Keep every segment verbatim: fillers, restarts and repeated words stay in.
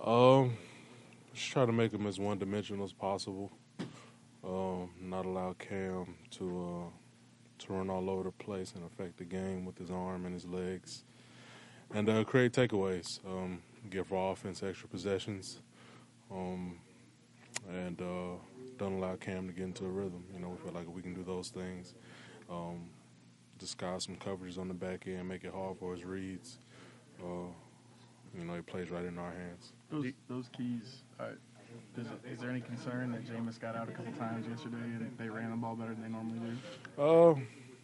Um, just try to make them as one-dimensional as possible. Um, not allow Cam to uh, to run all over the place and affect the game with his arm and his legs, and uh, create takeaways. Um, give our offense extra possessions, um, and uh, don't allow Cam to get into a rhythm. You know, we feel like if we can do those things, um, disguise some coverages on the back end, make it hard for his reads. Uh, you know, he plays right in our hands. Those those keys. Uh, Is, it, is there any concern that Jameis got out a couple times yesterday and they ran the ball better than they normally do? Uh,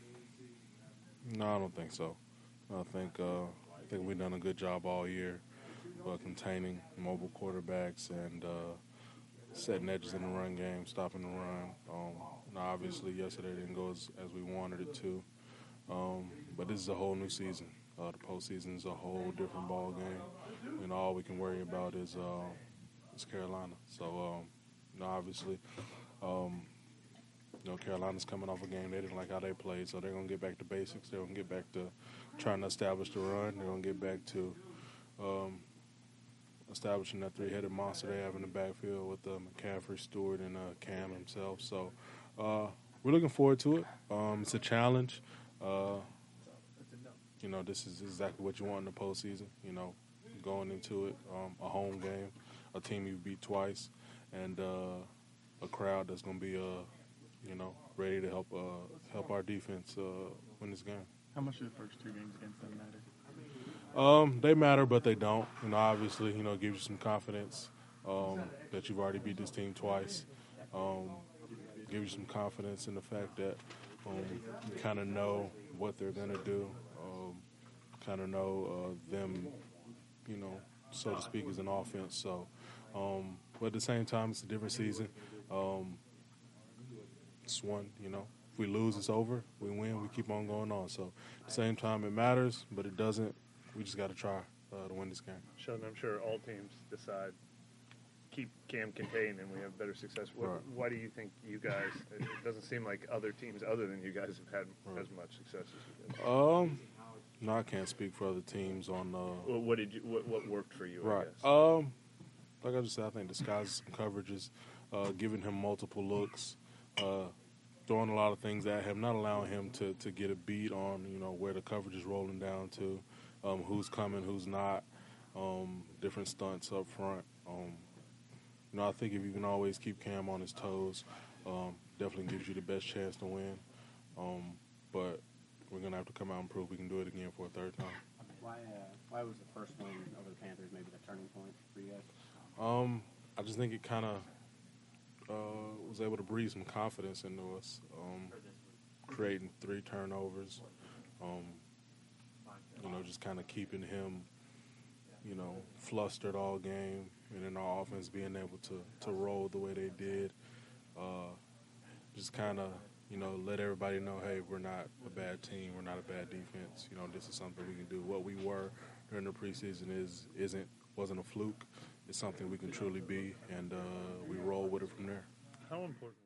no, I don't think so. I think uh, I think we've done a good job all year uh, containing mobile quarterbacks and uh, setting edges in the run game, stopping the run. Um, now, obviously, yesterday didn't go as, as we wanted it to, um, but this is a whole new season. Uh, the postseason is a whole different ball game, and all we can worry about is uh, is Carolina. So, um, you know, obviously, um, you know, Carolina's coming off a game they didn't like how they played, so they're gonna get back to basics. They're gonna get back to trying to establish the run. They're gonna get back to um, establishing that three-headed monster they have in the backfield with uh, McCaffrey, Stewart, and uh, Cam himself. So, uh, we're looking forward to it. Um, it's a challenge. Uh, you know, this is exactly what you want in the postseason. You know, going into it, um, a home game, a team you beat twice, and uh, a crowd that's going to be, uh, you know, ready to help uh, help our defense uh, win this game. How much do the first two games against them matter? Um, they matter, but they don't. You know, obviously, you know, it gives you some confidence um, that you've already beat this team twice. Um, give you some confidence in the fact that um, you kind of know what they're going to do. Um, kind of know uh, them, you know, so to speak, as an offense. So, um, but at the same time, it's a different season. Um, it's one, you know, if we lose, it's over. We win, we keep on going on. So at the same time, it matters, but it doesn't. We just got to try uh, to win this game. Sheldon, I'm sure all teams decide keep Cam contained and we have better success. What, Right. Why do you think you guys? It doesn't seem like other teams other than you guys have had Right. as much success as you guys. Um, no, I can't speak for other teams on. Uh, Well, what did you? What, what worked for you? right. I guess. Um, like I just said, I think disguising some coverages, uh, giving him multiple looks, uh, throwing a lot of things at him, not allowing him to, to get a beat on, you know, where the coverage is rolling down to, um, who's coming, who's not, um, different stunts up front. Um, you know, I think if you can always keep Cam on his toes, um, definitely gives you the best chance to win. Um, but we're going to have to come out and prove we can do it again for a third time. Why, uh, why was the first win over the Panthers maybe the turning point for you guys? Um, I just think it kind of uh, was able to breathe some confidence into us, um, creating three turnovers, um, you know, just kind of keeping him, you know, flustered all game, and then our offense being able to, to roll the way they did. Uh, just kind of, you know, let everybody know, hey, we're not a bad team, we're not a bad defense. You know, this is something we can do. What we were during the preseason is isn't wasn't a fluke. It's something we can truly be, and uh, we roll with it from there. How important?